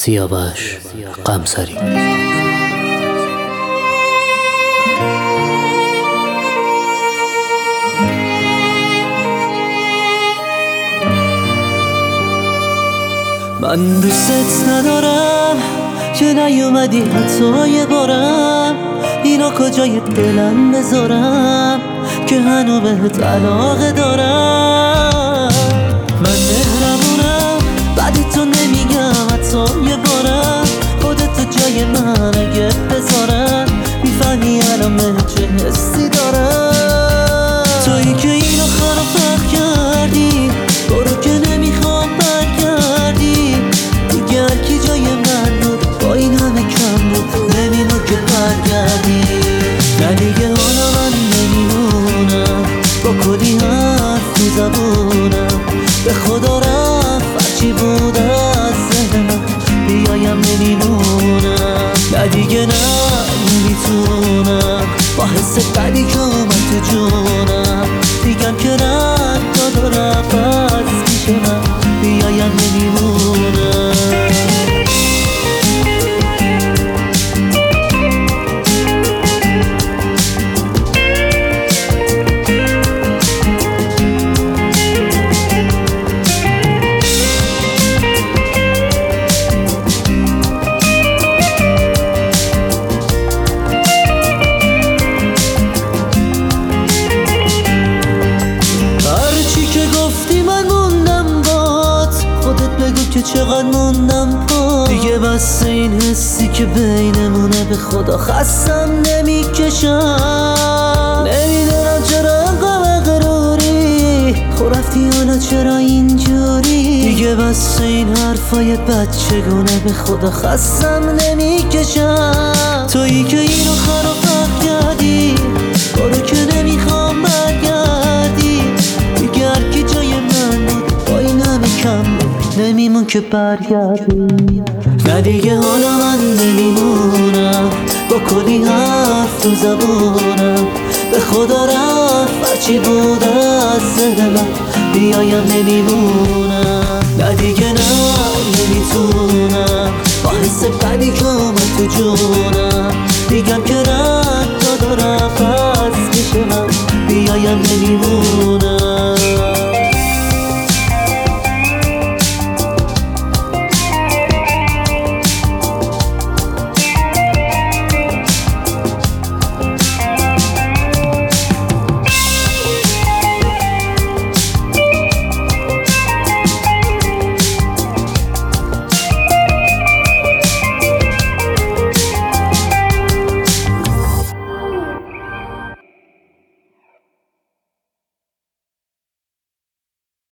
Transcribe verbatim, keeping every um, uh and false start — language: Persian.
سیاوش قمصری. من دوست ندارم که نیومدی حتی یه بارم، اینا کجای دلم بذارم که هنو بهت علاقه دارم. من مهربونم بعد تو نمیگم حتی یه بارم، خودتو جای من اگه بذارم میفهمی الان من چه حسی دارم. تویی که اینو خراب کردی، برو که نمیخوام برگردی دیگه. هرکی جای من بود با این همه کم بود، نمیمون که برگردی. نه دیگه حالا من نمیمونم با کلی حرف تو زبونم، به خدا رفت هرچی بود از ذهن من بیایم نمیمونم. نه دیگه نه نمیتونم با حس بدی که اومد تو جونم، میگم که رد دادارم بس میشه من بیایم نمیمونم. که چقدر موندم پا دیگه، بس این حسی که بینمونه به خدا خستم نمیکشم. نمیدونم چرا انقدر غروری خب رفتی حالا چرا اینجوری دیگه، بس این حرفای بچگونه به خدا خستم نمیکشم. تویی که اینو خراب کردی، برو که نمیخوام برگردی دیگه. هرکی جای من بود با این همه کم بود نمیمون که برگردی. نه دیگه حالا من نمیمونم با کلی حرف تو زبونم، به خدا رفت هرچی بود از ذهن من بیایم نمیمونم. نه دیگه نه نمیتونم با حس بدی که اومد تو جونم،